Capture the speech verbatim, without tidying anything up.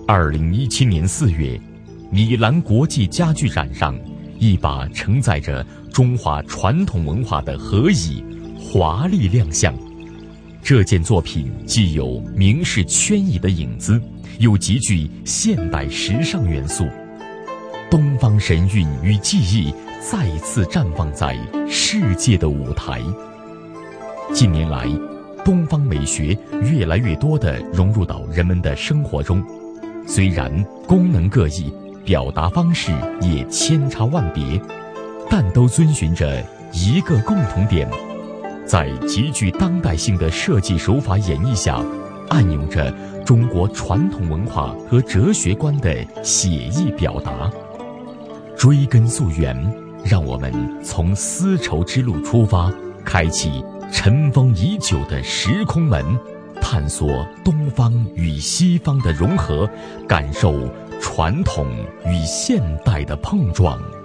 二零一七年四月，米兰国际家具展上，一把承载着中华传统文化的和椅华丽亮相。这件作品既有明式圈椅的影子，又极具现代时尚元素。东方神韵与技艺再次绽放在世界的舞台。近年来，东方美学越来越多地融入到人们的生活中，虽然功能各异，表达方式也千差万别，但都遵循着一个共同点，在极具当代性的设计手法演绎下，暗涌着中国传统文化和哲学观的写意表达。追根溯源，让我们从丝绸之路出发，开启尘封已久的时空门，探索东方与西方的融合，感受传统与现代的碰撞。